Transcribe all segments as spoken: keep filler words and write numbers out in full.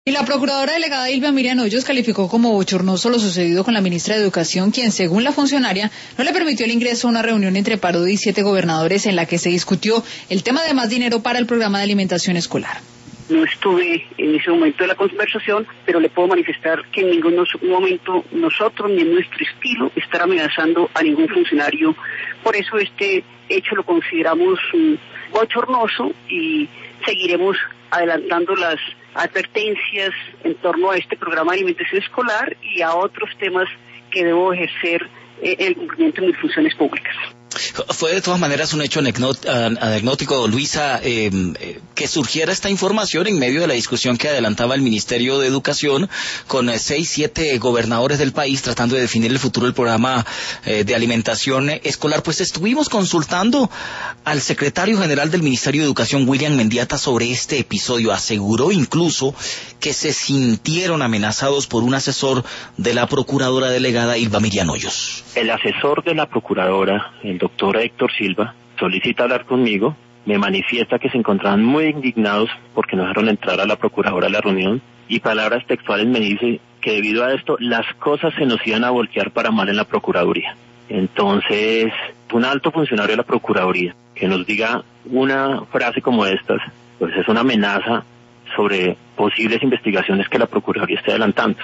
Y la procuradora delegada Hilva Miriam Hoyos calificó como bochornoso lo sucedido con la ministra de Educación, quien, según la funcionaria, no le permitió el ingreso a una reunión entre Parodi y siete gobernadores en la que se discutió el tema de más dinero para el programa de alimentación escolar. No estuve en ese momento de la conversación, pero le puedo manifestar que en ningún momento nosotros ni en nuestro estilo estar amenazando a ningún funcionario. Por eso este hecho lo consideramos um, bochornoso y seguiremos adelantando las advertencias en torno a este programa de alimentación escolar y a otros temas que debo ejercer eh, el cumplimiento de mis funciones públicas. Fue de todas maneras un hecho anecdótico, Luisa, eh, eh, que surgiera esta información en medio de la discusión que adelantaba el Ministerio de Educación con eh, seis, siete gobernadores del país tratando de definir el futuro del programa eh, de alimentación escolar. Pues estuvimos consultando al secretario general del Ministerio de Educación, William Mendieta, sobre este episodio. Aseguró incluso que se sintieron amenazados por un asesor de la procuradora delegada Hilva Miriam Hoyos. El asesor de la procuradora, el doctor Héctor Silva, solicita hablar conmigo, me manifiesta que se encontraban muy indignados porque no dejaron entrar a la procuradora a la reunión y palabras textuales me dice que debido a esto las cosas se nos iban a voltear para mal en la procuraduría. Entonces, un alto funcionario de la procuraduría que nos diga una frase como estas, pues es una amenaza sobre posibles investigaciones que la procuraduría esté adelantando.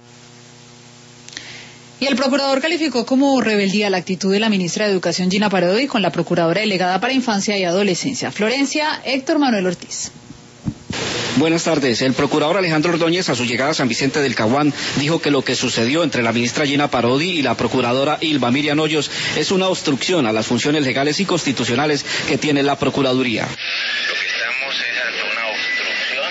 Y el procurador calificó como rebeldía la actitud de la ministra de Educación, Gina Parodi, con la procuradora delegada para Infancia y Adolescencia. Florencia, Héctor Manuel Ortiz. Buenas tardes. El procurador Alejandro Ordóñez, a su llegada a San Vicente del Caguán, dijo que lo que sucedió entre la ministra Gina Parodi y la procuradora Hilva Miriam Hoyos es una obstrucción a las funciones legales y constitucionales que tiene la Procuraduría. Lo que estamos es ante una obstrucción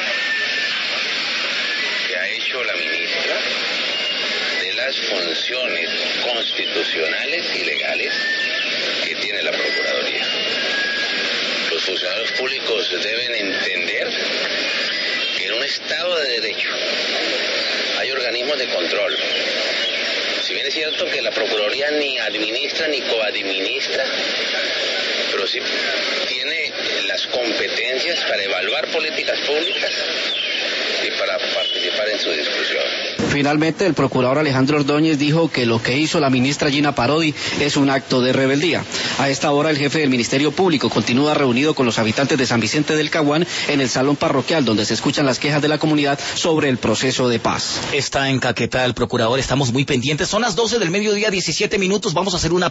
que ha hecho la ministra de las funciones constitucionales y legales que tiene la Procuraduría. Los funcionarios públicos deben entender que en un Estado de Derecho hay organismos de control. Si bien es cierto que la Procuraduría ni administra ni coadministra, pero sí tiene las competencias para evaluar políticas públicas y para participar en su discusión. Finalmente, el procurador Alejandro Ordóñez dijo que lo que hizo la ministra Gina Parodi es un acto de rebeldía. A esta hora, el jefe del Ministerio Público continúa reunido con los habitantes de San Vicente del Caguán en el salón parroquial, donde se escuchan las quejas de la comunidad sobre el proceso de paz. Está en Caquetá el procurador, estamos muy pendientes. Son las doce del mediodía, diecisiete minutos. Vamos a hacer una